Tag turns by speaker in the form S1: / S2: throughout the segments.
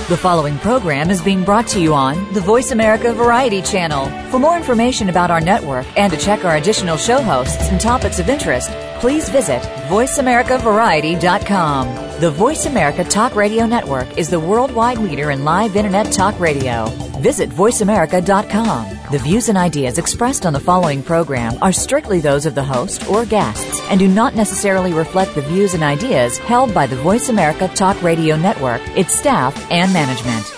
S1: The following program is being brought to you on the Voice America Variety Channel. For more information about our network and to check our additional show hosts and topics of interest, please visit voiceamericavariety.com. The Voice America Talk Radio Network is the worldwide leader in live Internet talk radio. Visit voiceamerica.com. The views and ideas expressed on the following program are strictly those of the host or guests and do not necessarily reflect the views and ideas held by the Voice America Talk Radio Network, its staff, and management.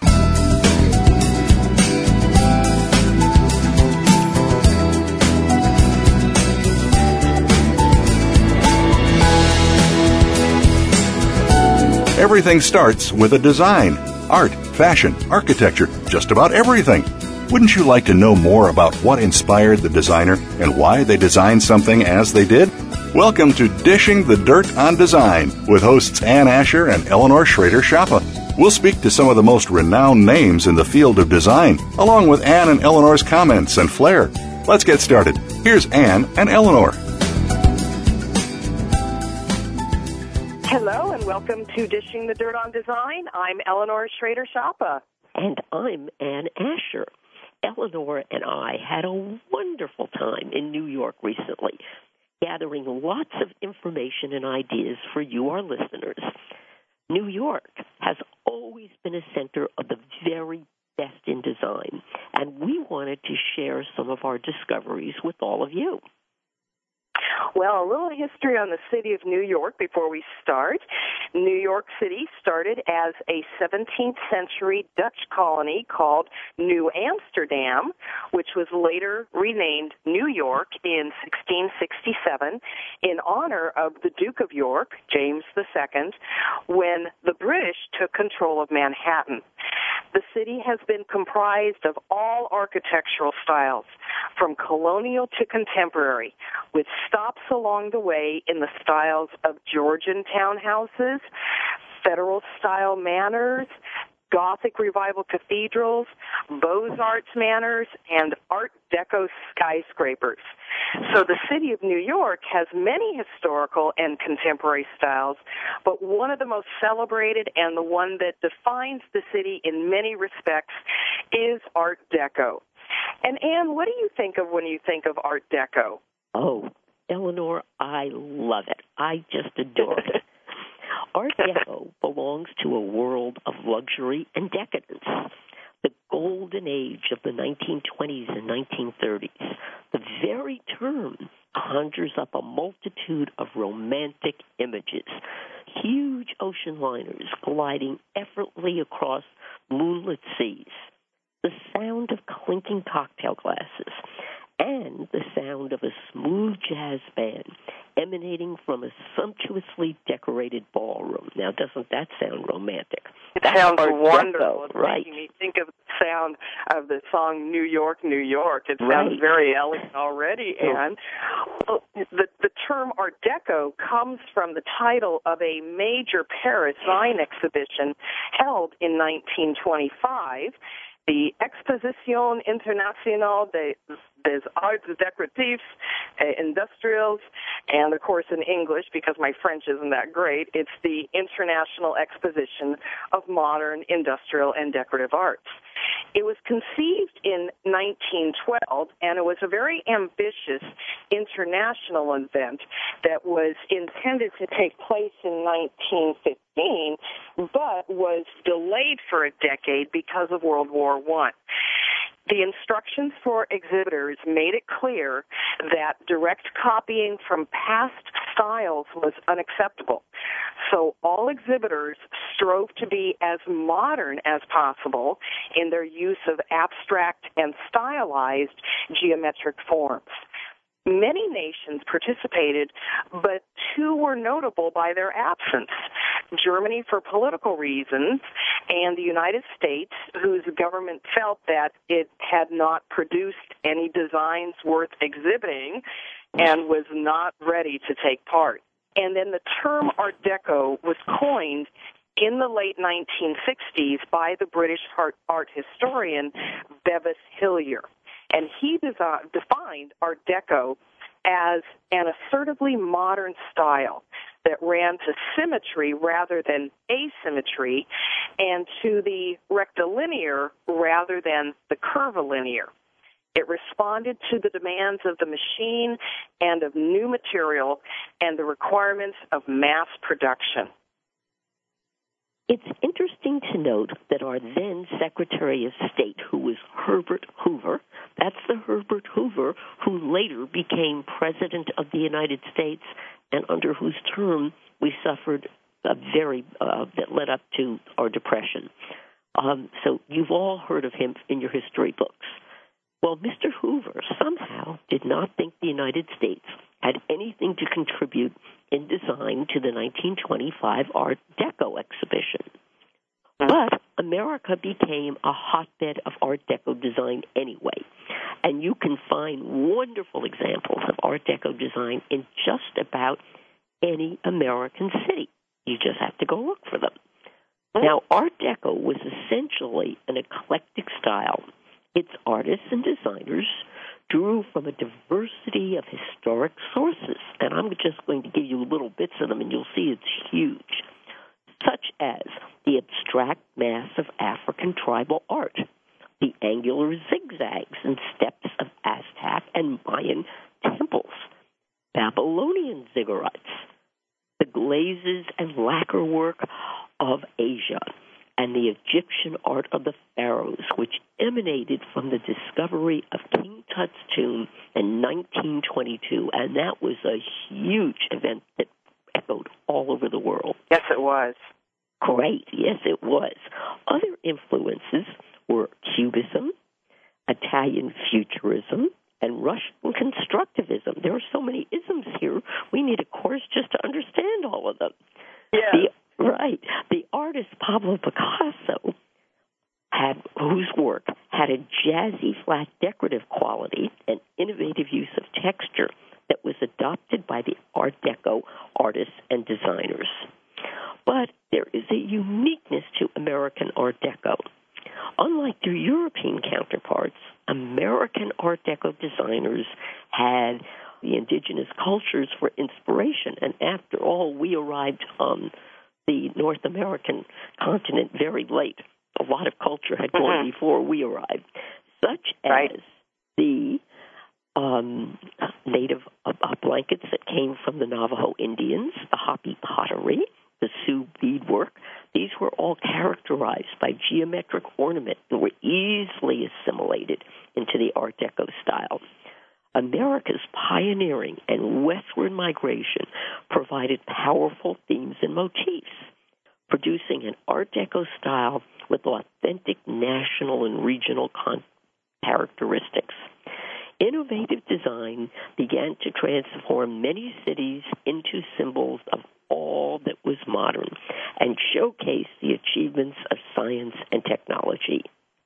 S2: Everything starts with a design. Art, fashion, architecture, just about everything. Wouldn't you like to know more about what inspired the designer and why they designed something as they did? Welcome to Dishing the Dirt on Design with hosts Ann Asher and Eleanor Schrader-Schappa. We'll speak to some of the most renowned names in the field of design, along with Ann and Eleanor's comments and flair. Let's get started. Here's Ann and Eleanor.
S3: Hello and welcome to Dishing the Dirt on Design. I'm Eleanor Schrader-Schappa.
S4: And I'm Ann Asher. Eleanor and I had a wonderful time in New York recently, gathering lots of information and ideas for you, our listeners. New York has always been a center of the very best in design, and we wanted to share some of our discoveries with all of you.
S3: Well, a little history on the city of New York before we start. New York City started as a 17th century Dutch colony called New Amsterdam, which was later renamed New York in 1667 in honor of the Duke of York, James II, when the British took control of Manhattan. The city has been comprised of all architectural styles, from colonial to contemporary, with stops along the way in the styles of Georgian townhouses, Federal-style manors, Gothic Revival cathedrals, Beaux-Arts manors, and Art Deco skyscrapers. So the city of New York has many historical and contemporary styles, but one of the most celebrated and the one that defines the city in many respects is Art Deco. And Anne, what do you think of when you think of Art Deco?
S4: Oh, Eleanor, I love it. I just adore it. Art Deco belongs to a world of luxury and decadence, the golden age of the 1920s and 1930s. The very term conjures up a multitude of romantic images, huge ocean liners gliding effortlessly across moonlit seas, the sound of clinking cocktail glasses, and the sound of a smooth jazz band emanating from a sumptuously decorated ballroom. Now, doesn't that sound romantic?
S3: It sounds wonderful. It's
S4: right.
S3: making me think of the sound of the song New York, New York. It sounds very elegant already, Anne. Well, the term Art Deco comes from the title of a major Paris design exhibition held in 1925, the Exposition Internationale des Arts Décoratifs Industriels, and of course in English, because my French isn't that great, it's the International Exposition of Modern Industrial and Decorative Arts. It was conceived in 1912, and it was a very ambitious international event that was intended to take place in 1915, but was delayed for a decade because of World War I. The instructions for exhibitors made it clear that direct copying from past styles was unacceptable. So all exhibitors strove to be as modern as possible in their use of abstract and stylized geometric forms. Many nations participated, but two were notable by their absence. Germany for political reasons, and the United States, whose government felt that it had not produced any designs worth exhibiting and was not ready to take part. And then the term Art Deco was coined in the late 1960s by the British art historian Bevis Hillier. And he defined Art Deco as an assertively modern style that ran to symmetry rather than asymmetry, and to the rectilinear rather than the curvilinear. It responded to the demands of the machine and of new material and the requirements of mass production.
S4: It's interesting to note that our then Secretary of State, who was Herbert Hoover, that's the Herbert Hoover who later became President of the United States and under whose term we suffered that led up to our Depression. So you've all heard of him in your history books. Well, Mr. Hoover somehow did not think the United States had anything to contribute in design to the 1925 Art Deco exhibition. But America became a hotbed of Art Deco design anyway, and you can find wonderful examples of Art Deco design in just about any American city. You just have to go look for them. Now, Art Deco was essentially an eclectic style. Its artists and designers drew from a diversity of historic sources, and I'm just going to give you little bits of them, and you'll see it's huge, such as the abstract mass of African tribal art, the angular zigzags and steps of Aztec and Mayan temples, Babylonian ziggurats, the glazes and lacquer work of Asia, and the Egyptian art of the pharaohs, which emanated from the discovery of King Tut's tomb in 1922, and that was a huge event that echoed all over the world.
S3: Yes, it was.
S4: Great, yes, it was. Other influences were Cubism, Italian Futurism, and Russian Constructivism. There are so many isms here, we need a course just to understand all of them.
S3: Yeah.
S4: Right. The artist Pablo Picasso, whose work had a jazzy, flat, decorative quality and innovative use of texture that was adopted by the Art Deco artists and designers. But there is a uniqueness to American Art Deco. Unlike their European counterparts, American Art Deco designers had the indigenous cultures for inspiration, and after all, we arrived on the North American continent very late. A lot of culture had gone before we arrived, such as the native blankets that came from the Navajo Indians, the Hopi pottery, the Sioux beadwork. These were all characterized by geometric ornament and were easily assimilated into the Art Deco style. America's pioneering and westward migration provided powerful themes and motifs, producing an Art Deco style with authentic national and regional characteristics. Innovative design began to transform many cities into symbols of all that was modern and showcase the achievements of science and technology.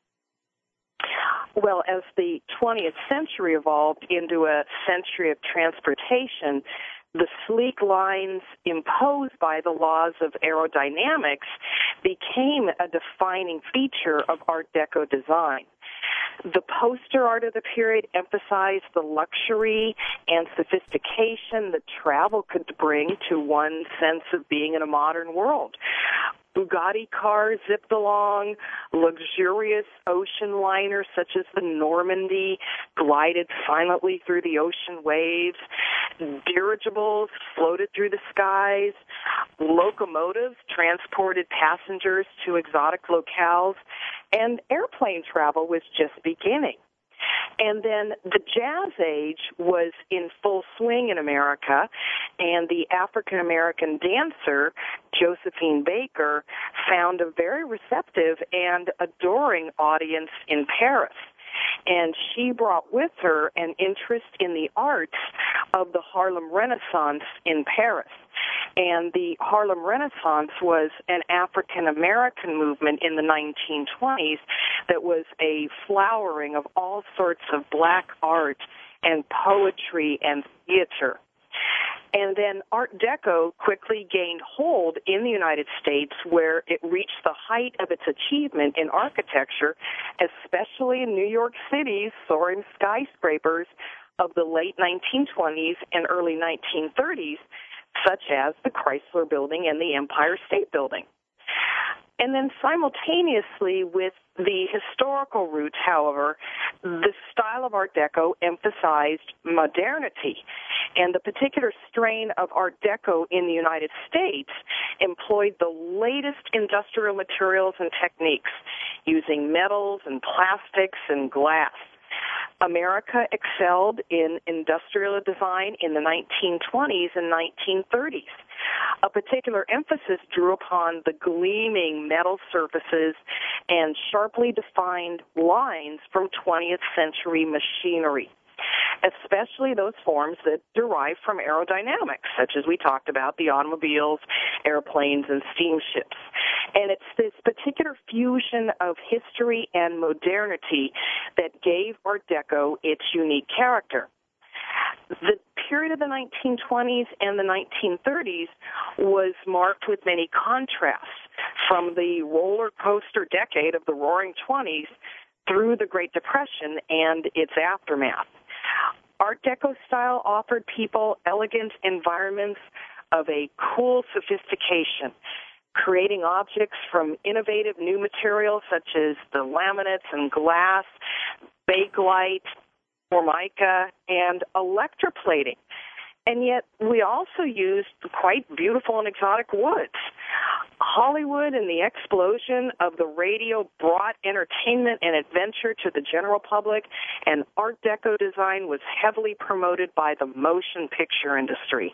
S3: Well, as the 20th century evolved into a century of transportation, the sleek lines imposed by the laws of aerodynamics became a defining feature of Art Deco design. The poster art of the period emphasized the luxury and sophistication that travel could bring to one's sense of being in a modern world. Bugatti cars zipped along, luxurious ocean liners such as the Normandy glided silently through the ocean waves, dirigibles floated through the skies, locomotives transported passengers to exotic locales, and airplane travel was just beginning. And then the Jazz Age was in full swing in America, and the African-American dancer, Josephine Baker, found a very receptive and adoring audience in Paris. And she brought with her an interest in the arts of the Harlem Renaissance in Paris. And the Harlem Renaissance was an African-American movement in the 1920s that was a flowering of all sorts of black art and poetry and theater. And then Art Deco quickly gained hold in the United States, where it reached the height of its achievement in architecture, especially in New York City's soaring skyscrapers of the late 1920s and early 1930s, such as the Chrysler Building and the Empire State Building. And then simultaneously with the historical roots, however, the style of Art Deco emphasized modernity. And the particular strain of Art Deco in the United States employed the latest industrial materials and techniques, using metals and plastics and glass. America excelled in industrial design in the 1920s and 1930s. A particular emphasis drew upon the gleaming metal surfaces and sharply defined lines from 20th century machinery, especially those forms that derive from aerodynamics, such as we talked about, the automobiles, airplanes, and steamships. And it's this particular fusion of history and modernity that gave Art Deco its unique character. The period of the 1920s and the 1930s was marked with many contrasts, from the roller coaster decade of the Roaring '20s through the Great Depression and its aftermath. Art Deco style offered people elegant environments of a cool sophistication, creating objects from innovative new materials such as the laminates and glass, bakelite, formica, and electroplating. And yet we also used quite beautiful and exotic woods. Hollywood and the explosion of the radio brought entertainment and adventure to the general public, and Art Deco design was heavily promoted by the motion picture industry.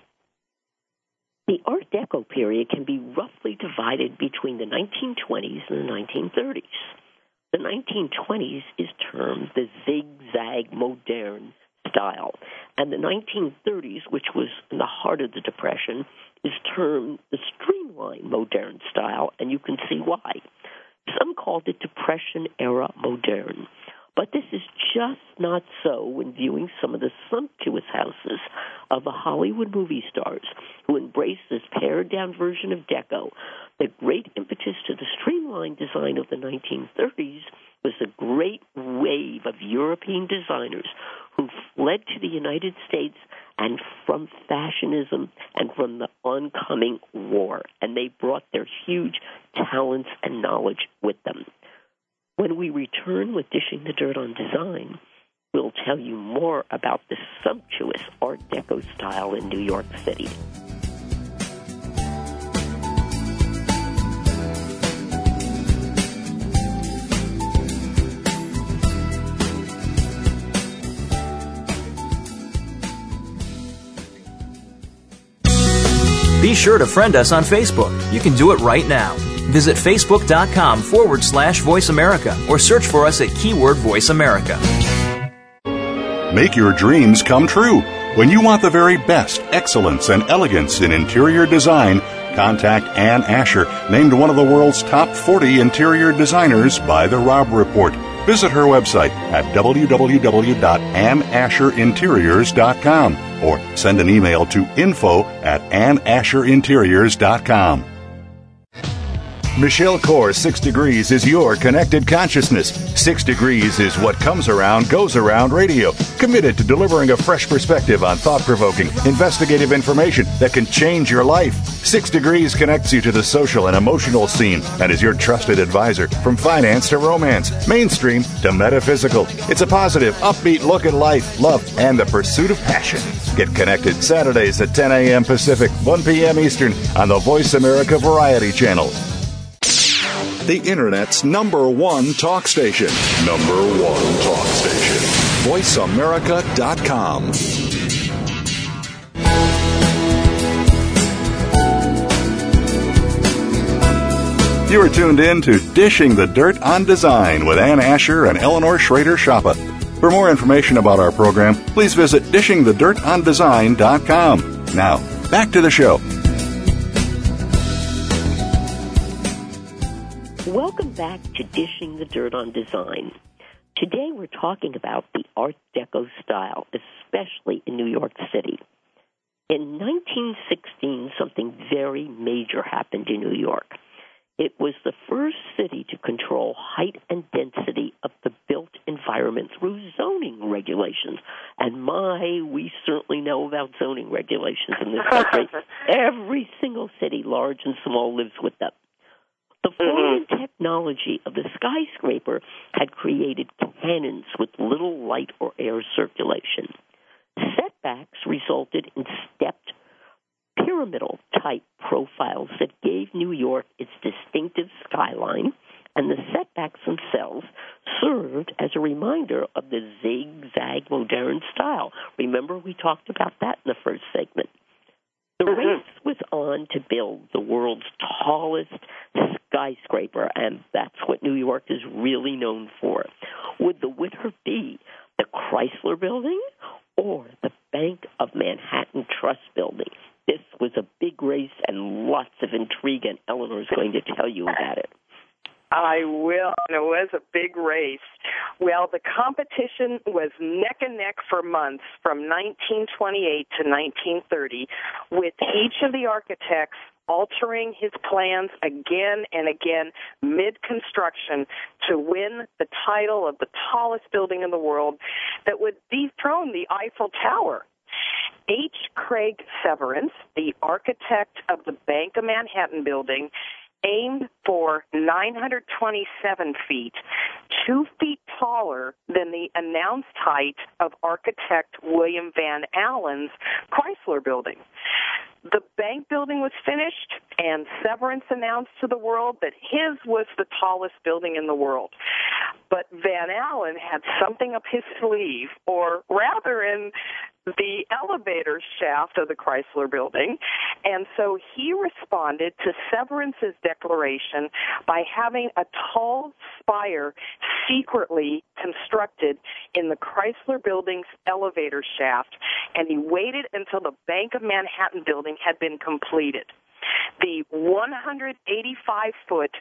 S4: The Art Deco period can be roughly divided between the 1920s and the 1930s. The 1920s is termed the zigzag moderne style, and the 1930s, which was in the heart of the Depression, is termed the streamline moderne style, and you can see why. Some called it Depression-era moderne, but this is just not so when viewing some of the sumptuous houses of the Hollywood movie stars who embraced this pared-down version of Deco. The great impetus to the streamlined design of the 1930s was the great wave of European designers who fled to the United States and from fashionism and from the oncoming war, and they brought their huge talents and knowledge with them. When we return with Dishing the Dirt on Design, we'll tell you more about the sumptuous Art Deco style in New York City.
S5: Be sure to friend us on Facebook. You can do it right now. Visit Facebook.com/Voice America or search for us at keyword Voice America.
S2: Make your dreams come true. When you want the very best excellence and elegance in interior design, contact Ann Asher, named one of the world's top 40 interior designers by the Robb Report. Visit her website at www.annasherinteriors.com or send an email to info@annasherinteriors.com. Michelle Corr 6 Degrees is your connected consciousness. 6 Degrees is what comes around, goes around radio. Committed to delivering a fresh perspective on thought-provoking, investigative information that can change your life. 6 Degrees connects you to the social and emotional scene and is your trusted advisor from finance to romance, mainstream to metaphysical. It's a positive, upbeat look at life, love, and the pursuit of passion. Get connected Saturdays at 10 a.m. Pacific, 1 p.m. Eastern on the Voice America Variety Channel. The Internet's #1 talk station. #1 talk station. VoiceAmerica.com. You are tuned in to Dishing the Dirt on Design with Ann Asher and Eleanor Schrader-Schappa. For more information about our program, please visit dishingthedirtondesign.com. Now, back to the show.
S4: Welcome back to Dishing the Dirt on Design. Today we're talking about the Art Deco style, especially in New York City. In 1916, something very major happened in New York. It was the first city to control height and density of the built environment through zoning regulations. And we certainly know about zoning regulations in this country. Every single city, large and small, lives with them. The foreign technology of the skyscraper had created cannons with little light or air circulation. Setbacks resulted in stepped pyramidal-type profiles that gave New York its distinctive skyline, and the setbacks themselves served as a reminder of the zigzag modern style. Remember, we talked about that in the first segment. The race was on to build the world's tallest skyscraper, and that's what New York is really known for. Would the winner be the Chrysler Building or the Bank of Manhattan Trust Building? This was a big race and lots of intrigue, and Eleanor's going to tell you about it.
S3: I will. It was a big race. Well, the competition was neck and neck for months from 1928 to 1930, with each of the architects altering his plans again and again mid-construction to win the title of the tallest building in the world that would dethrone the Eiffel Tower. H. Craig Severance, the architect of the Bank of Manhattan building, aimed for 927 feet, 2 feet taller than the announced height of architect William Van Allen's Chrysler Building. The bank building was finished, and Severance announced to the world that his was the tallest building in the world. But Van Allen had something up his sleeve, or rather in the elevator shaft of the Chrysler Building, and so he responded to Severance's declaration by having a tall spire secretly constructed in the Chrysler Building's elevator shaft, and he waited until the Bank of Manhattan building had been completed. The 185-foot,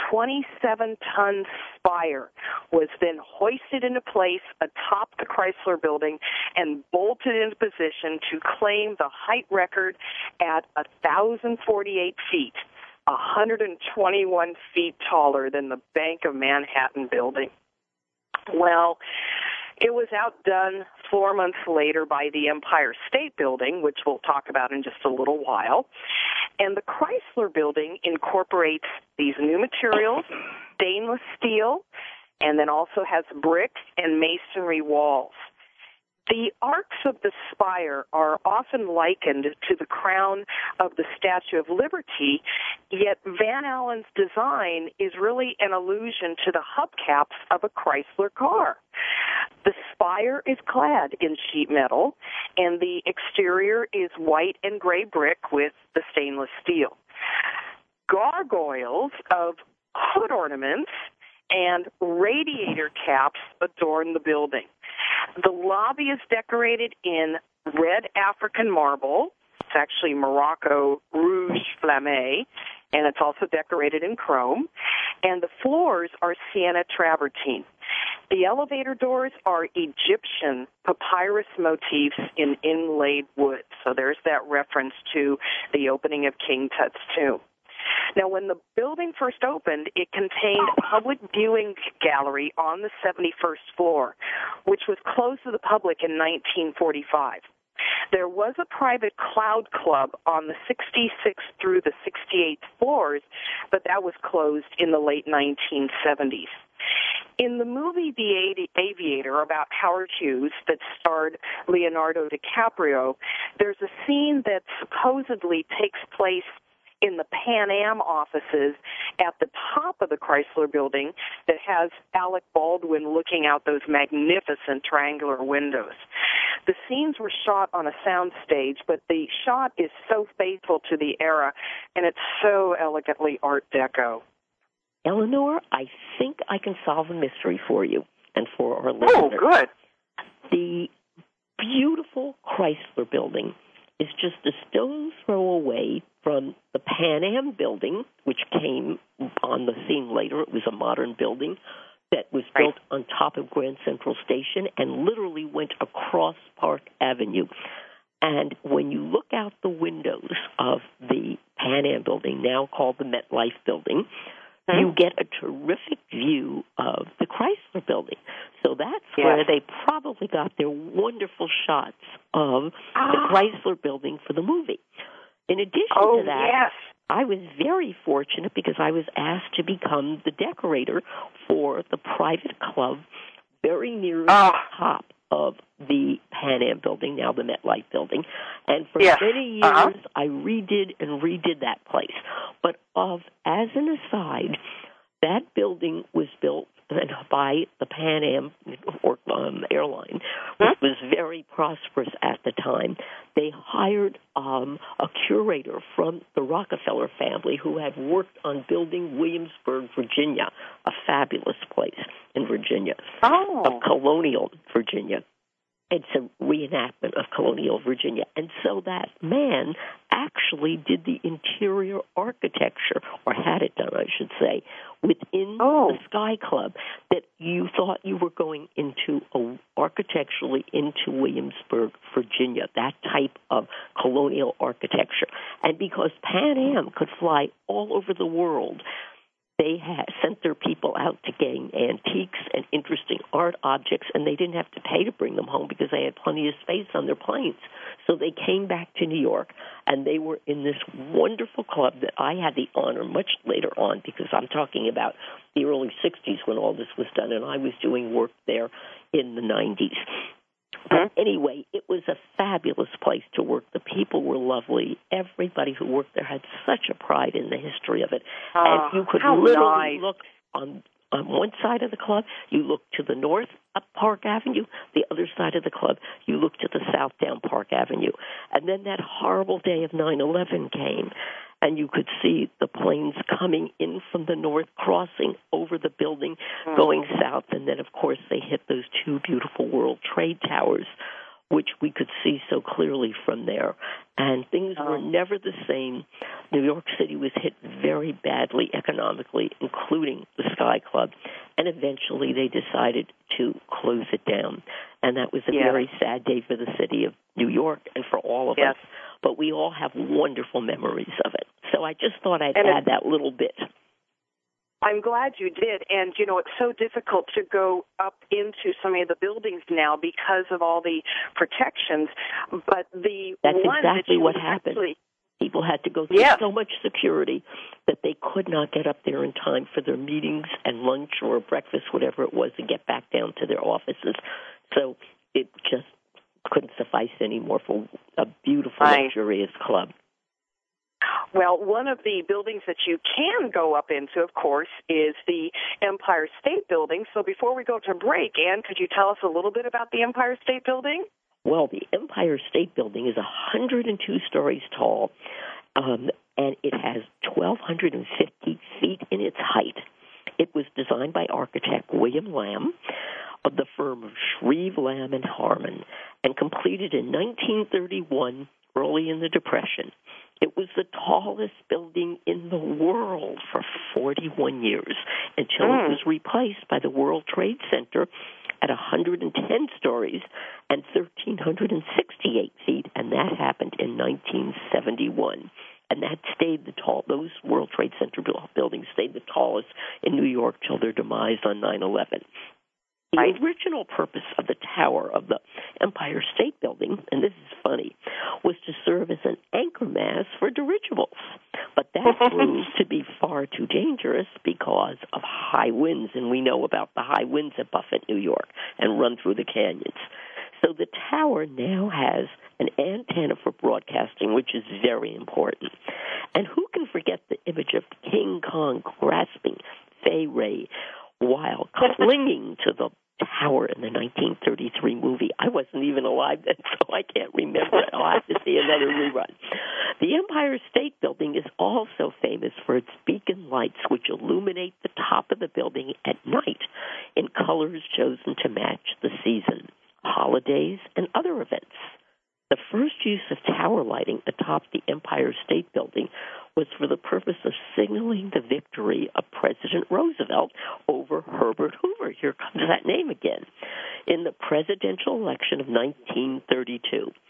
S3: 27-ton spire was then hoisted into place atop the Chrysler Building and bolted into position to claim the height record at 1,048 feet, 121 feet taller than the Bank of Manhattan building. Well, it was outdone 4 months later by the Empire State Building, which we'll talk about in just a little while. And the Chrysler Building incorporates these new materials, stainless steel, and then also has brick and masonry walls. The arcs of the spire are often likened to the crown of the Statue of Liberty, yet Van Allen's design is really an allusion to the hubcaps of a Chrysler car. The spire is clad in sheet metal, and the exterior is white and gray brick with the stainless steel. Gargoyles of hood ornaments and radiator caps adorn the building. The lobby is decorated in red African marble. It's actually Morocco Rouge Flamme, and it's also decorated in chrome. And the floors are sienna travertine. The elevator doors are Egyptian papyrus motifs in inlaid wood. So there's that reference to the opening of King Tut's tomb. Now, when the building first opened, it contained a public viewing gallery on the 71st floor, which was closed to the public in 1945. There was a private cloud club on the 66th through the 68th floors, but that was closed in the late 1970s. In the movie The Aviator about Howard Hughes that starred Leonardo DiCaprio, there's a scene that supposedly takes place in the Pan Am offices at the top of the Chrysler Building that has Alec Baldwin looking out those magnificent triangular windows. The scenes were shot on a sound stage, but the shot is so faithful to the era, and it's so elegantly Art Deco.
S4: Eleanor, I think I can solve a mystery for you and for our listeners.
S3: Oh, good.
S4: The beautiful Chrysler Building is just a stone's throw away from the Pan Am building, which came on the scene later. It was a modern building that was built on top of Grand Central Station and literally went across Park Avenue. And when you look out the windows of the Pan Am building, now called the MetLife building, you get a terrific view of the Chrysler building. So that's where they probably got their wonderful shots of the Chrysler building for the movie. In addition to that, I was very fortunate because I was asked to become the decorator for the private club very near the top of the Pan Am building, now the MetLife building. And for many years, I redid that place. But as an aside, that building was built by the Pan Am airline, which was very prosperous at the time. They hired a curator from the Rockefeller family who had worked on building Williamsburg, Virginia, a fabulous place in Virginia, of colonial Virginia. It's a reenactment of colonial Virginia. And so that man actually did the interior architecture, or had it done, I should say, within the Sky Club, that you thought you were going into architecturally into Williamsburg, Virginia, that type of colonial architecture. And because Pan Am could fly all over the world, they sent their people out to gain antiques and interesting art objects, and they didn't have to pay to bring them home because they had plenty of space on their planes. So they came back to New York, and they were in this wonderful club that I had the honor much later on, because I'm talking about the early 60s when all this was done, and I was doing work there in the 90s. But anyway, it was a fabulous place to work. The people were lovely. Everybody who worked there had such a pride in the history of it. And you could literally look on one side of the club, you look to the north up Park Avenue. The other side of the club, you look to the south down Park Avenue. And then that horrible day of 9/11 came, and you could see the planes coming in from the north, crossing over the building, going south. And then, of course, they hit those two beautiful World Trade Towers, which we could see so clearly from there. And things were never the same. New York City was hit very badly economically, including the Sky Club. And eventually they decided to close it down. And that was a very sad day for the city of New York and for all of us. But we all have wonderful memories of it. So I just thought I'd add that little bit.
S3: I'm glad you did. And, you know, it's so difficult to go up into some of the buildings now because of all the protections. But that's
S4: exactly what happened. People had to go through so much security that they could not get up there in time for their meetings and lunch or breakfast, whatever it was, to get back down to their offices. So it just couldn't suffice anymore for a beautiful, luxurious club.
S3: Well, one of the buildings that you can go up into, of course, is the Empire State Building. So before we go to break, Ann, could you tell us a little bit about the Empire State Building?
S4: Well, the Empire State Building is 102 stories tall, and it has 1,250 feet in its height. It was designed by architect William Lamb of the firm of Shreve, Lamb & Harmon, and completed in 1931, early in the Depression. It was the tallest building in the world for 41 years until it was replaced by the World Trade Center at 110 stories and 1,368 feet, and that happened in 1971. And that stayed those World Trade Center buildings stayed the tallest in New York till their demise on 9/11. The original purpose of the tower of the Empire State Building, and this is funny, was to serve as an anchor mast for dirigibles. But that proved to be far too dangerous because of high winds, and we know about the high winds that buffet New York and run through the canyons. So the tower now has an antenna for broadcasting, which is very important. And who can forget the image of King Kong grasping Fay Wray while clinging to the tower in the 1933 movie? I wasn't even alive then, so I can't remember it. I'll have to see another rerun. The Empire State Building is also famous for its beacon lights, which illuminate the top of the building at night in colors chosen to match the season, holidays, and other events. The first use of tower lighting atop the Empire State Building was for the purpose of signaling the victory of President Roosevelt over Herbert Hoover. Here comes that name again. In the presidential election of 1932.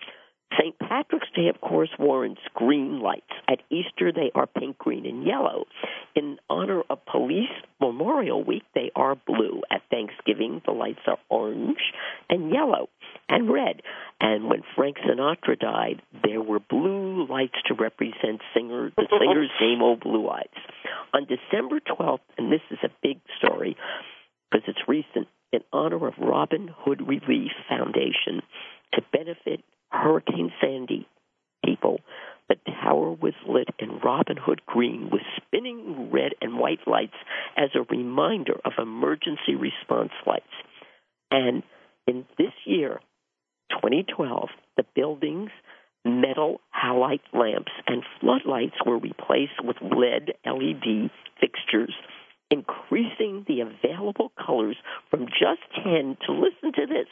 S4: St. Patrick's Day, of course, warrants green lights. At Easter, they are pink, green, and yellow. In honor of Police Memorial Week, they are blue. At Thanksgiving, the lights are orange and yellow and red. And when Frank Sinatra died, there were blue lights to represent the singer's name, Oh Blue Eyes. On December 12th, and this is a big story because it's recent, in honor of Robin Hood Relief Foundation, to benefit Hurricane Sandy people, the tower was lit in Robin Hood Green with spinning red and white lights as a reminder of emergency response lights. And in this year, 2012, the building's metal halide lamps and floodlights were replaced with LED fixtures, increasing the available colors from just 10 to, listen to this,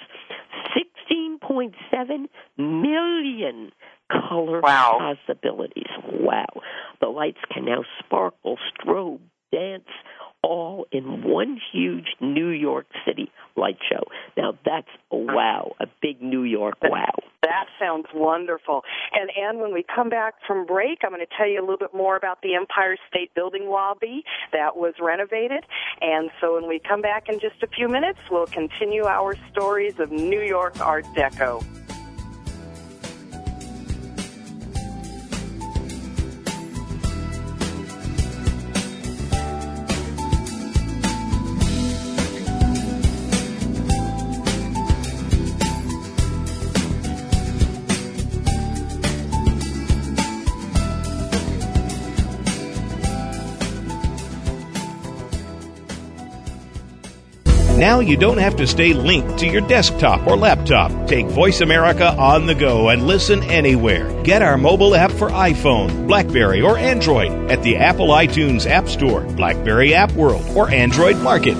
S4: 16.7 million color possibilities. Wow. The lights can now sparkle, strobe, dance, all in one huge New York City light show. Now, that's a wow, a big New York wow.
S3: That sounds wonderful. And, Ann, when we come back from break, I'm going to tell you a little bit more about the Empire State Building lobby that was renovated. And so when we come back in just a few minutes, we'll continue our stories of New York Art Deco.
S6: Now you don't have to stay linked to your desktop or laptop. Take Voice America on the go and listen anywhere. Get our mobile app for iPhone, BlackBerry, or Android at the Apple iTunes App Store, BlackBerry App World, or Android Market.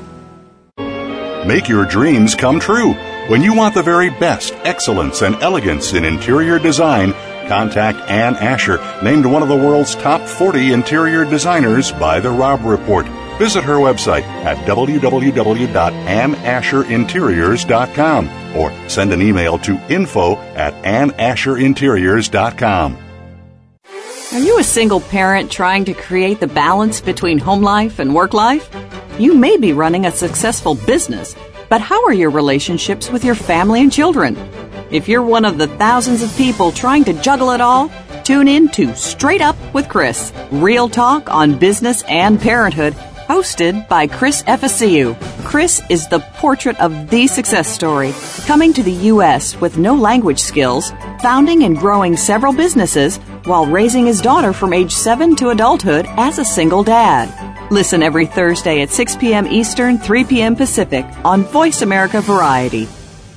S2: Make your dreams come true. When you want the very best excellence and elegance in interior design, contact Ann Asher, named one of the world's top 40 interior designers by The Rob Report. Visit her website at www.annasherinteriors.com or send an email to info@annasherinteriors.com.
S7: Are you a single parent trying to create the balance between home life and work life? You may be running a successful business, but how are your relationships with your family and children? If you're one of the thousands of people trying to juggle it all, tune in to Straight Up with Chris, real talk on business and parenthood, hosted by Chris Efesiu. Chris is the portrait of the success story, coming to the U.S. with no language skills, founding and growing several businesses while raising his daughter from age 7 to adulthood as a single dad. Listen every Thursday at 6 p.m. Eastern, 3 p.m. Pacific on Voice America Variety.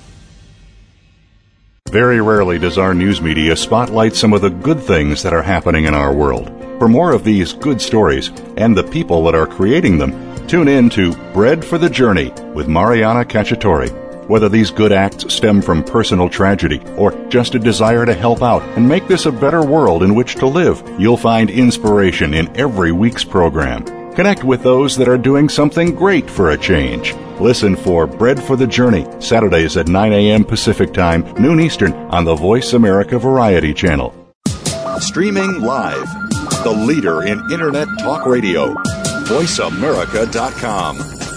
S2: Very rarely does our news media spotlight some of the good things that are happening in our world. For more of these good stories and the people that are creating them, tune in to Bread for the Journey with Mariana Cacciatore. Whether these good acts stem from personal tragedy or just a desire to help out and make this a better world in which to live, you'll find inspiration in every week's program. Connect with those that are doing something great for a change. Listen for Bread for the Journey, Saturdays at 9 a.m. Pacific Time, noon Eastern, on the Voice America Variety Channel. Streaming live, the leader in Internet talk radio, VoiceAmerica.com.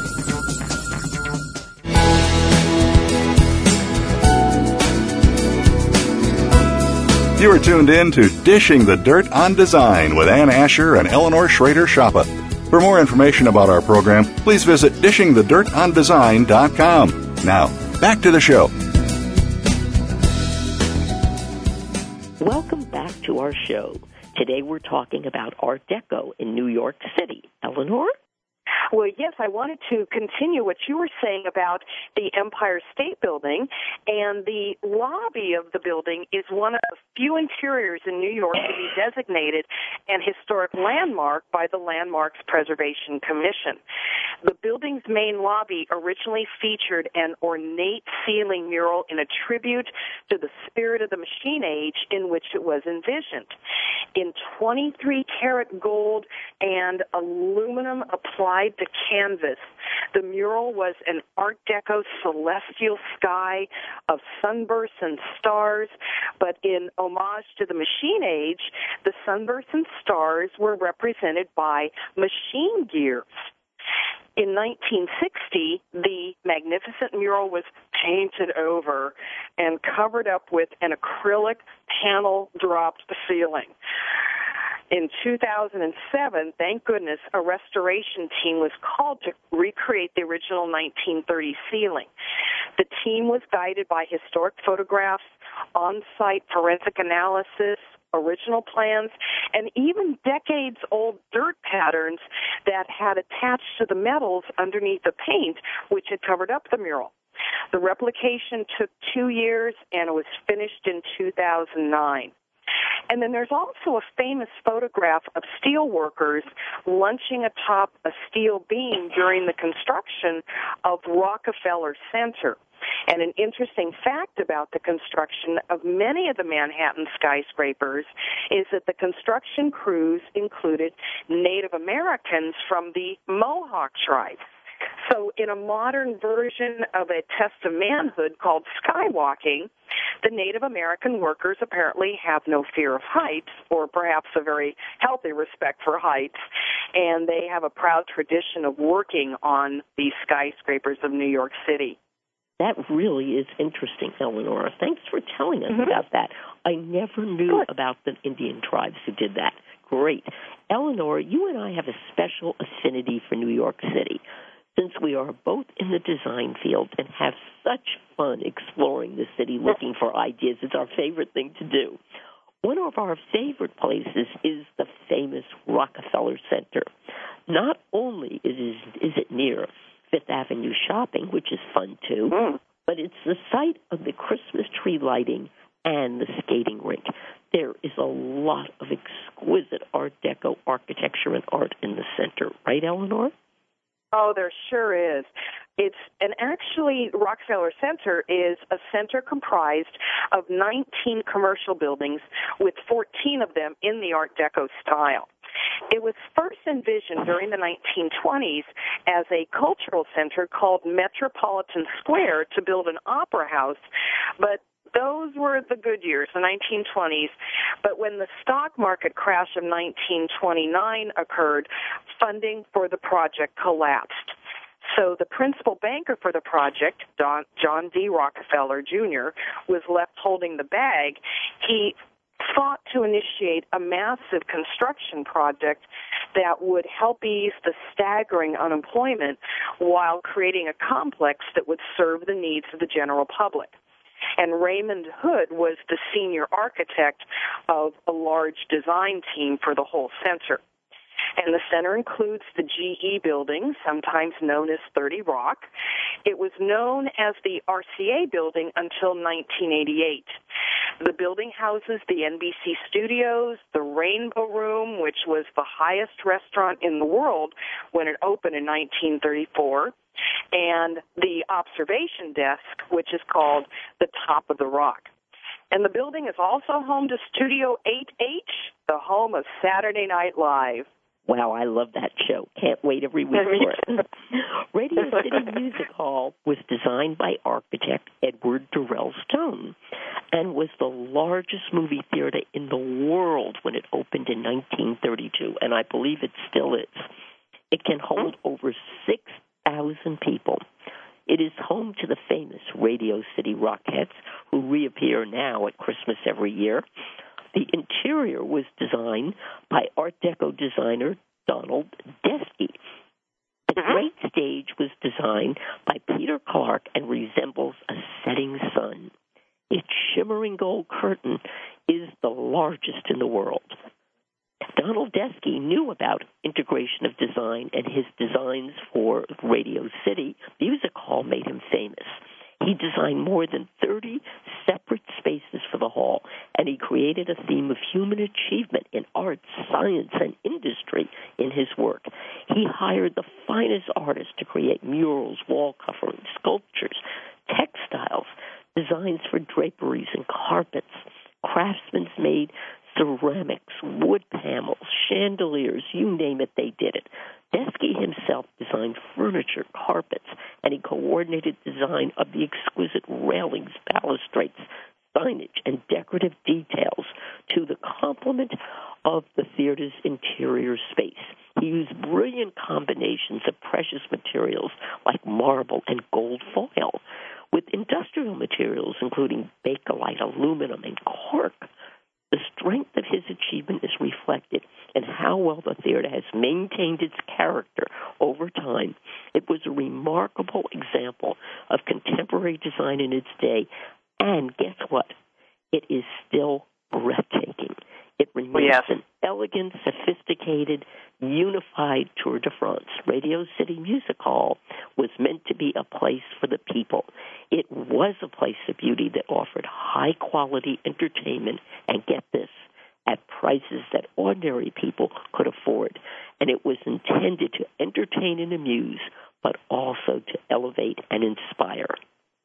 S2: You are tuned in to Dishing the Dirt on Design with Ann Asher and Eleanor Schrader-Schappa. For more information about our program, please visit dishingthedirtondesign.com. Now, back to the show.
S4: Welcome back to our show. Today we're talking about Art Deco in New York City. Eleanor?
S3: Well, yes, I wanted to continue what you were saying about the Empire State Building, and the lobby of the building is one of the few interiors in New York to be designated an historic landmark by the Landmarks Preservation Commission. The building's main lobby originally featured an ornate ceiling mural in a tribute to the spirit of the machine age in which it was envisioned. In 23-karat gold and aluminum applied to canvas. The mural was an Art Deco celestial sky of sunbursts and stars, but in homage to the machine age, the sunbursts and stars were represented by machine gears. In 1960, the magnificent mural was painted over and covered up with an acrylic panel-dropped ceiling. In 2007, thank goodness, a restoration team was called to recreate the original 1930 ceiling. The team was guided by historic photographs, on-site forensic analysis, original plans, and even decades-old dirt patterns that had attached to the metals underneath the paint, which had covered up the mural. The replication took 2 years, and it was finished in 2009. And then there's also a famous photograph of steel workers lunching atop a steel beam during the construction of Rockefeller Center. And an interesting fact about the construction of many of the Manhattan skyscrapers is that the construction crews included Native Americans from the Mohawk tribe. So in a modern version of a test of manhood called skywalking, the Native American workers apparently have no fear of heights, or perhaps a very healthy respect for heights, and they have a proud tradition of working on these skyscrapers of New York City.
S4: That really is interesting, Eleanor. Thanks for telling us about that. I never knew about the Indian tribes who did that. Great. Eleanor, you and I have a special affinity for New York City, since we are both in the design field and have such fun exploring the city looking for ideas. It's our favorite thing to do. One of our favorite places is the famous Rockefeller Center. Not only is it near Fifth Avenue shopping, which is fun too, but it's the site of the Christmas tree lighting and the skating rink. There is a lot of exquisite Art Deco architecture and art in the center. Right, Eleanor?
S3: Oh, there sure is. Actually, Rockefeller Center is a center comprised of 19 commercial buildings with 14 of them in the Art Deco style. It was first envisioned during the 1920s as a cultural center called Metropolitan Square to build an opera house, but those were the good years, the 1920s. But when the stock market crash of 1929 occurred, funding for the project collapsed. So the principal banker for the project, John D. Rockefeller Jr., was left holding the bag. He sought to initiate a massive construction project that would help ease the staggering unemployment while creating a complex that would serve the needs of the general public. And Raymond Hood was the senior architect of a large design team for the whole center. And the center includes the GE building, sometimes known as 30 Rock. It was known as the RCA building until 1988. The building houses the NBC studios, the Rainbow Room, which was the highest restaurant in the world when it opened in 1934, and the observation desk, which is called the Top of the Rock. And the building is also home to Studio 8H, the home of Saturday Night Live.
S4: Wow, I love that show. Can't wait every week for it. Radio City Music Hall was designed by architect Edward Durrell Stone and was the largest movie theater in the world when it opened in 1932, and I believe it still is. It can hold over 6,000 people. It is home to the famous Radio City Rockettes, who reappear now at Christmas every year. The interior was designed by Art Deco designer Donald Desky. The great stage was designed by Peter Clark and resembles a setting sun. Its shimmering gold curtain is the largest in the world. Donald Desky knew about integration of design, and his designs for Radio City Music Hall made him famous. He designed more than 30 separate spaces for the hall, and he created a theme of human achievement in arts, science, and industry in his work. He hired the finest artists to create murals, wall coverings, sculptures, textiles, designs for draperies and carpets. Craftsmen made ceramics, wood panels, chandeliers, you name it, they did it. Desky himself designed furniture, carpets, and he coordinated design of the exquisite railings, balustrades, signage, and decorative details to the complement of the theater's interior space. He used brilliant combinations of precious materials like marble and gold foil with industrial materials including bakelite, aluminum, and cork. The strength of his achievement is reflected in how well the theater has maintained its character over time. It was a remarkable example of contemporary design in its day, and guess what? It is still breathtaking. It remains an elegant, sophisticated, unified Tour de France. Radio City Music Hall was meant to be a place for the people. It was a place of beauty that offered high-quality entertainment, and get this, at prices that ordinary people could afford. And it was intended to entertain and amuse, but also to elevate and inspire.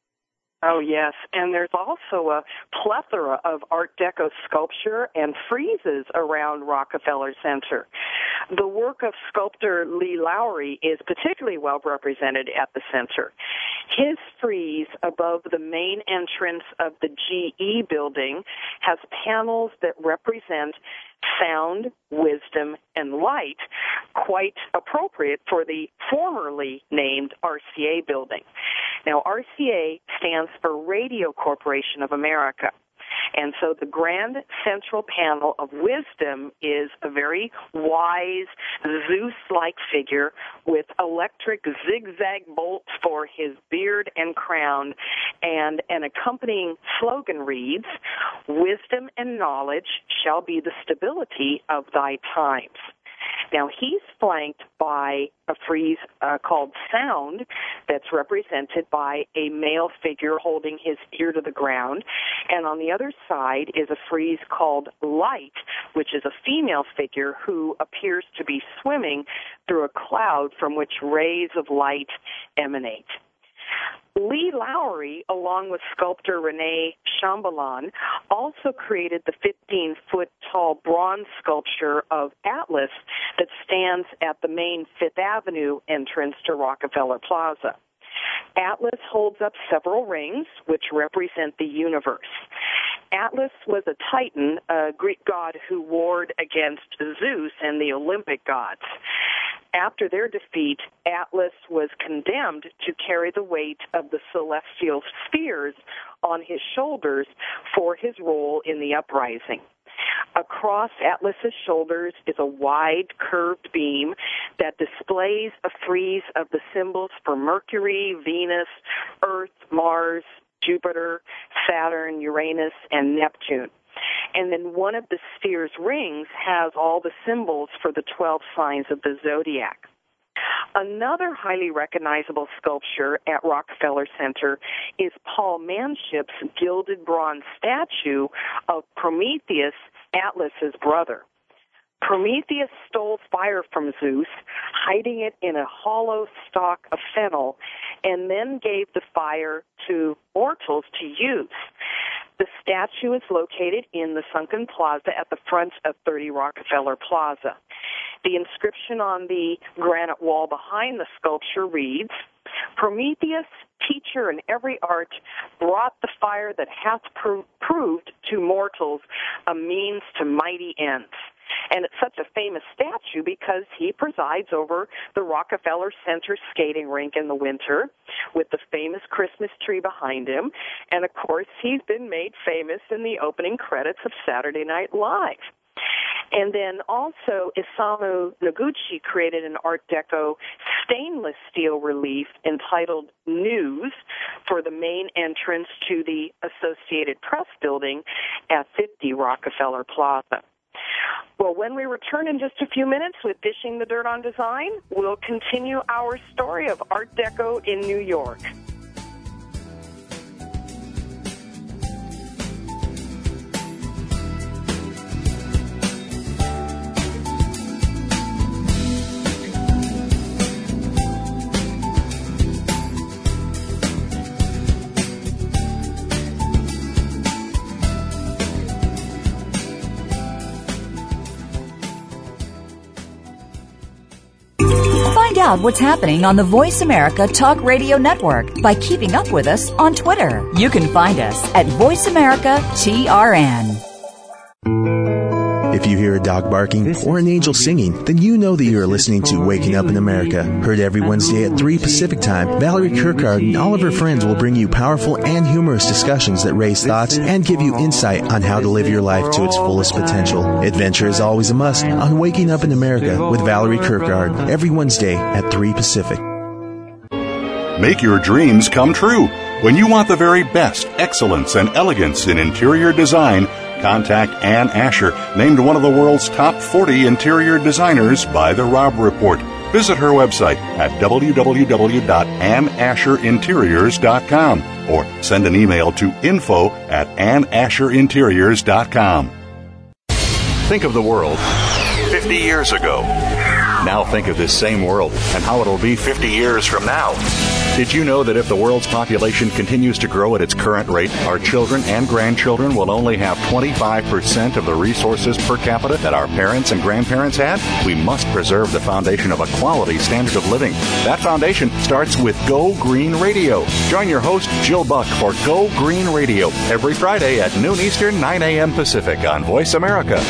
S3: Oh, yes, and there's also a plethora of Art Deco sculpture and friezes around Rockefeller Center. The work of sculptor Lee Lowry is particularly well represented at the center. His frieze above the main entrance of the GE building has panels that represent sound, wisdom, and light, quite appropriate for the formerly named RCA building. Now, RCA stands for Radio Corporation of America. And so the grand central panel of wisdom is a very wise, Zeus-like figure with electric zigzag bolts for his beard and crown, and an accompanying slogan reads, "Wisdom and knowledge shall be the stability of thy times." Now, he's flanked by a frieze called Sound that's represented by a male figure holding his ear to the ground. And on the other side is a frieze called Light, which is a female figure who appears to be swimming through a cloud from which rays of light emanate. Lee Lowry, along with sculptor Rene Chambellan, also created the 15-foot-tall bronze sculpture of Atlas that stands at the main Fifth Avenue entrance to Rockefeller Plaza. Atlas holds up several rings, which represent the universe. Atlas was a Titan, a Greek god who warred against Zeus and the Olympic gods. After their defeat, Atlas was condemned to carry the weight of the celestial spheres on his shoulders for his role in the uprising. Across Atlas's shoulders is a wide, curved beam that displays a frieze of the symbols for Mercury, Venus, Earth, Mars, Jupiter, Saturn, Uranus, and Neptune. And then one of the sphere's rings has all the symbols for the 12 signs of the zodiac. Another highly recognizable sculpture at Rockefeller Center is Paul Manship's gilded bronze statue of Prometheus, Atlas's brother. Prometheus stole fire from Zeus, hiding it in a hollow stalk of fennel, and then gave the fire to mortals to use. The statue is located in the sunken plaza at the front of 30 Rockefeller Plaza. The inscription on the granite wall behind the sculpture reads, "Prometheus, teacher in every art, brought the fire that hath proved to mortals a means to mighty ends." And it's such a famous statue because he presides over the Rockefeller Center skating rink in the winter with the famous Christmas tree behind him. And, of course, he's been made famous in the opening credits of Saturday Night Live. And then also Isamu Noguchi created an Art Deco stainless steel relief entitled News for the main entrance to the Associated Press building at 50 Rockefeller Plaza. Well, when we return in just a few minutes with Dishing the Dirt on Design, we'll continue our story of Art Deco in New York.
S1: out what's happening on the Voice America Talk Radio Network by keeping up with us on Twitter. You can find us at Voice America TRN.
S8: If you hear a dog barking or an angel singing, then you know that you are listening to Waking Up in America. Heard every Wednesday at 3 Pacific Time, Valerie Kirkard and all of her friends will bring you powerful and humorous discussions that raise thoughts and give you insight on how to live your life to its fullest potential. Adventure is always a must on Waking Up in America with Valerie Kirkard every Wednesday at 3 Pacific.
S2: Make your dreams come true. When you want the very best, excellence, and elegance in interior design, contact Ann Asher, named one of the world's top 40 interior designers by The Rob Report. Visit her website at www.annasherinteriors.com or send an email to info@annasherinteriors.com. Think of the world 50 years ago. Now think of this same world and how it'll be 50 years from now. Did you know that if the world's population continues to grow at its current rate, our children and grandchildren will only have 25% of the resources per capita that our parents and grandparents had? We must preserve the foundation of a quality standard of living. That foundation starts with Go Green Radio. Join your host, Jill Buck, for Go Green Radio every Friday at noon Eastern, 9 a.m. Pacific on Voice America.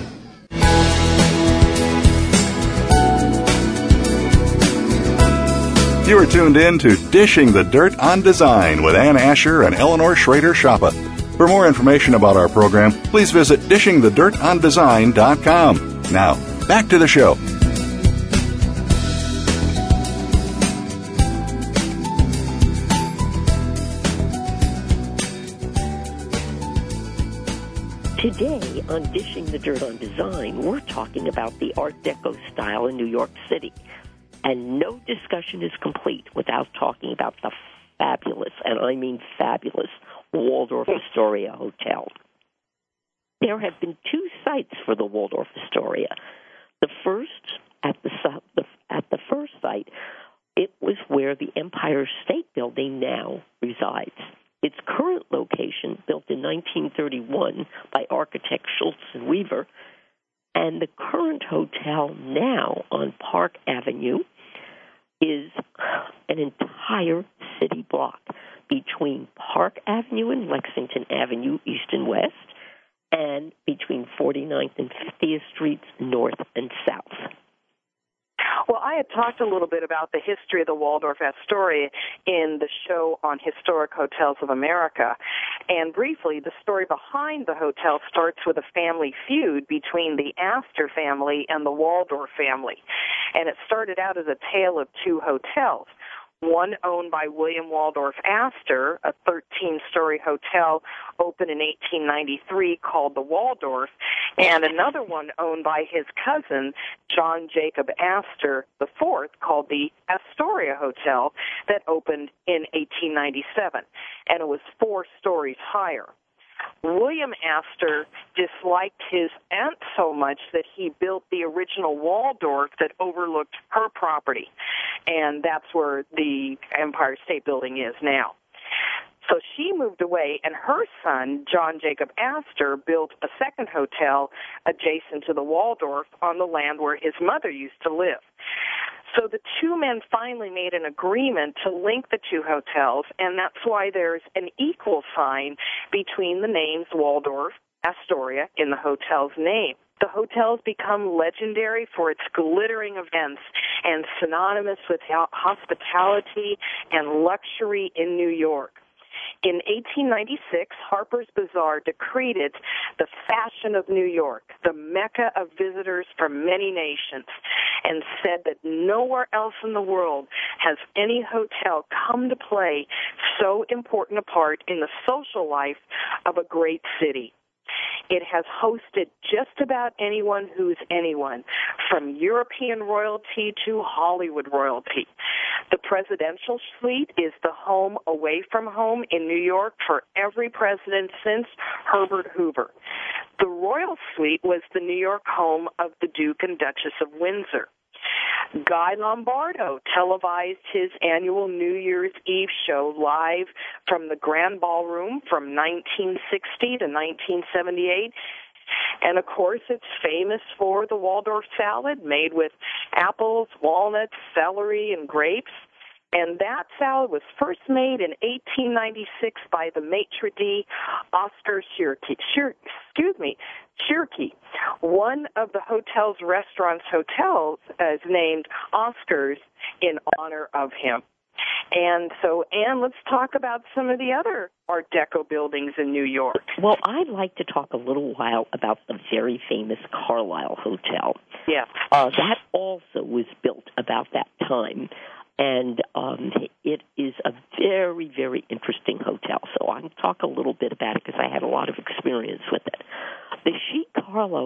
S2: You are tuned in to Dishing the Dirt on Design with Ann Asher and Eleanor Schrader-Schappa. For more information about our program, please visit dishingthedirtondesign.com. Now, back to the show.
S4: Today on Dishing the Dirt on Design, we're talking about the Art Deco style in New York City. And no discussion is complete without talking about the fabulous, and I mean fabulous, Waldorf Astoria Hotel. There have been two sites for the Waldorf Astoria. The first, at the first site, it was where the Empire State Building now resides. Its current location, built in 1931 by architect Schultz and Weaver, and the current hotel now on Park Avenue is an entire city block between Park Avenue and Lexington Avenue, east and west, and between 49th and 50th Streets, north and south.
S3: Well, I had talked a little bit about the history of the Waldorf Astoria in the show on Historic Hotels of America. And briefly, the story behind the hotel starts with a family feud between the Astor family and the Waldorf family. And it started out as a tale of two hotels. One owned by William Waldorf Astor, a 13-story hotel opened in 1893 called the Waldorf, and another one owned by his cousin, John Jacob Astor IV, called the Astoria Hotel, that opened in 1897, and it was 4 stories higher. William Astor disliked his aunt so much that he built the original Waldorf that overlooked her property, and that's where the Empire State Building is now. So she moved away, and her son, John Jacob Astor, built a second hotel adjacent to the Waldorf on the land where his mother used to live. So the two men finally made an agreement to link the two hotels, and that's why there's an equal sign between the names Waldorf, Astoria in the hotel's name. The hotel's become legendary for its glittering events and synonymous with hospitality and luxury in New York. In 1896, Harper's Bazaar decreed it the fashion of New York, the mecca of visitors from many nations, and said that nowhere else in the world has any hotel come to play so important a part in the social life of a great city. It has hosted just about anyone who's anyone, from European royalty to Hollywood royalty. The presidential suite is the home away from home in New York for every president since Herbert Hoover. The royal suite was the New York home of the Duke and Duchess of Windsor. Guy Lombardo televised his annual New Year's Eve show live from the Grand Ballroom from 1960 to 1978, And, of course, it's famous for the Waldorf salad made with apples, walnuts, celery, and grapes. And that salad was first made in 1896 by the maitre d' Oscar Schirke. One of the restaurant's hotels is named Oscar's in honor of him. And so, Anne, let's talk about some of the other Art Deco buildings in New York.
S4: Well, I'd like to talk a little while about the very famous Carlyle Hotel.
S3: Yes.
S4: That also was built about that time. And it is a very, very interesting hotel. So I'll talk a little bit about it because I had a lot of experience with it. The Chic Carlyle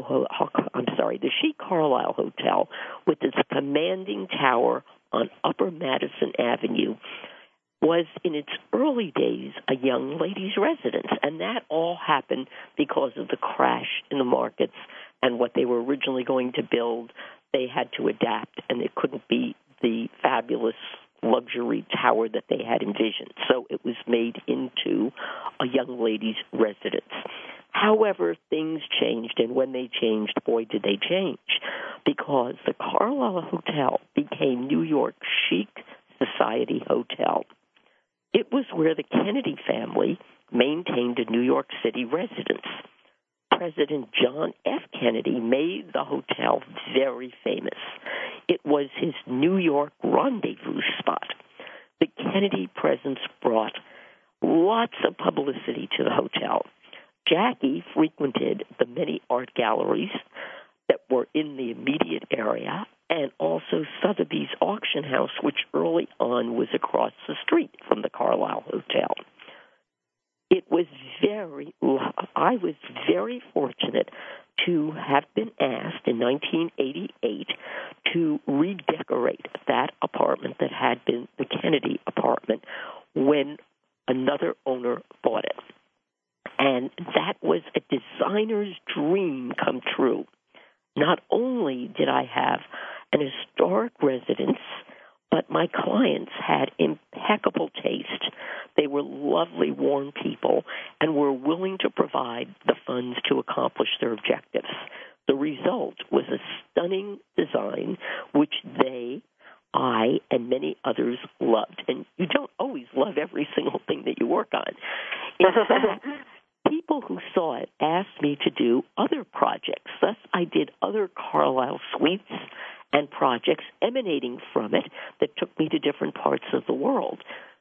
S4: Hotel, with its commanding tower on Upper Madison Avenue, was in its early days a young ladies' residence, and that all happened because of the crash in the markets and what they were originally going to build. They had to adapt, and it couldn't be the fabulous luxury tower that they had envisioned. So it was made into a young lady's residence. However, things changed, and when they changed, boy, did they change, because the Carlyle Hotel became New York Chic Society Hotel. It was where the Kennedy family maintained a New York City residence. President John F. Kennedy made the hotel very famous. It was his New York rendezvous spot. The Kennedy presence brought lots of publicity to the hotel. Jackie frequented the many art galleries that were in the immediate area, and also Sotheby's auction house, which early on was across the street from the Carlyle Hotel. I was very fortunate to have been asked in 1988 to redecorate that apartment that had been the Kennedy apartment when another owner bought it. And that was a designer's dream come true. Not only did I have an historic residence, but my clients had impeccable taste. They were lovely, warm people and were willing to provide the funds to accomplish their objectives. The result was a stunning design, which I, and many others loved. And you don't always love every single thing that you work on. In fact, people who saw it asked me to do other projects. Thus, I did other Carlyle suites and projects emanating from it that took me to different parts of the world.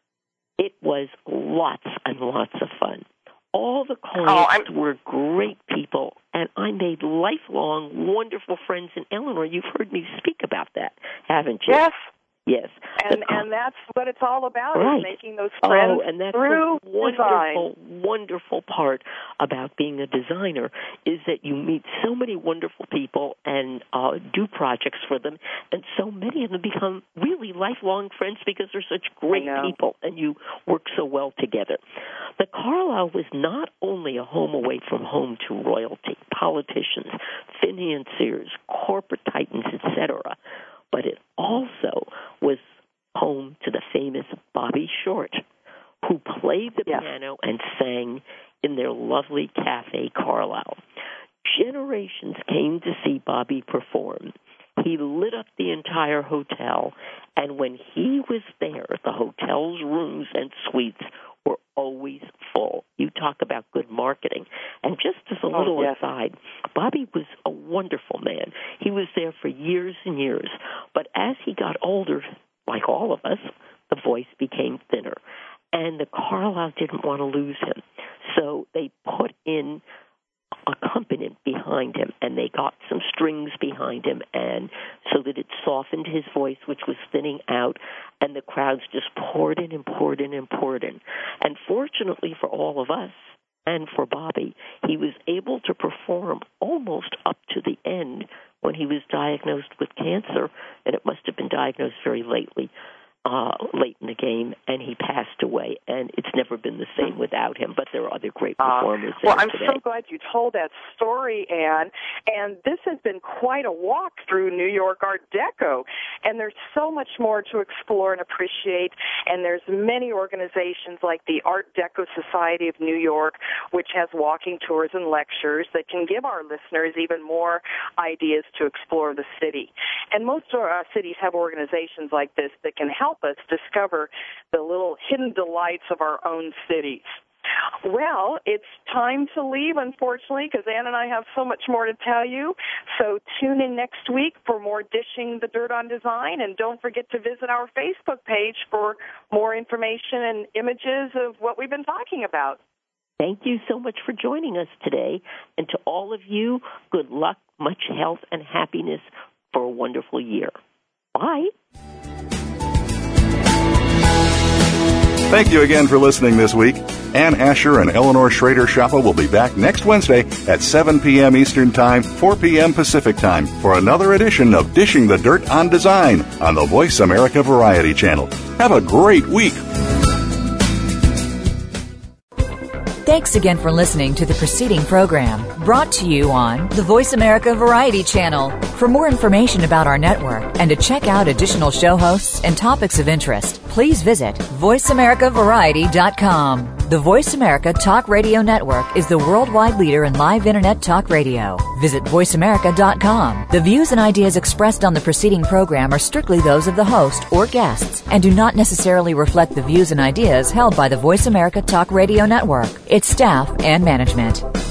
S4: It was lots and lots of fun. All the clients were great people, and I made lifelong, wonderful friends. And Eleanor, you've heard me speak about that, haven't you?
S3: Yes.
S4: Yes.
S3: And that's what it's all about,
S4: right.
S3: Is making those friends
S4: and that's
S3: through
S4: the wonderful, wonderful part about being a designer is that you meet so many wonderful people and do projects for them, and so many of them become really lifelong friends because they're such great people and you work so well together. The Carlyle was not only a home away from home to royalty, politicians, financiers, corporate titans, etc., but it also was home to the famous Bobby Short, who played the piano and sang in their lovely Cafe Carlyle. Generations came to see Bobby perform. He lit up the entire hotel, and when he was there, the hotel's rooms and suites were always full. You talk about good marketing. And just as a little aside, Bobby was a wonderful man. He was there for years and years. But as he got older, like all of us, the voice became thinner. And the Carlyle didn't want to lose him. So they put in accompaniment behind him, and they got some strings behind him, and so that it softened his voice, which was thinning out, and the crowds just poured in and poured in and poured in. And fortunately for all of us and for Bobby, he was able to perform almost up to the end when he was diagnosed with cancer, and it must have been diagnosed very lately. late in the game, and he passed away, and it's never been the same without him, but there are other great performers there
S3: I'm
S4: today.
S3: so glad you told that story, Anne, and this has been quite a walk through New York Art Deco, and there's so much more to explore and appreciate, and there's many organizations like the Art Deco Society of New York, which has walking tours and lectures that can give our listeners even more ideas to explore the city. And most of our cities have organizations like this that can help us discover the little hidden delights of our own cities. Well, it's time to leave, unfortunately, because Ann and I have so much more to tell you. So tune in next week for more Dishing the Dirt on Design, and don't forget to visit our Facebook page for more information and images of what we've been talking about.
S4: Thank you so much for joining us today, and to all of you, good luck, much health, and happiness for a wonderful year. Bye.
S2: Thank you again for listening this week. Ann Asher and Eleanor Schrader-Schappa will be back next Wednesday at 7 p.m. Eastern Time, 4 p.m. Pacific Time for another edition of Dishing the Dirt on Design on the Voice America Variety Channel. Have a great week.
S1: Thanks again for listening to the preceding program, brought to you on the Voice America Variety Channel. For more information about our network and to check out additional show hosts and topics of interest, please visit VoiceAmericaVariety.com. The Voice America Talk Radio Network is the worldwide leader in live Internet talk radio. Visit VoiceAmerica.com. The views and ideas expressed on the preceding program are strictly those of the host or guests and do not necessarily reflect the views and ideas held by the Voice America Talk Radio Network, its staff, and management.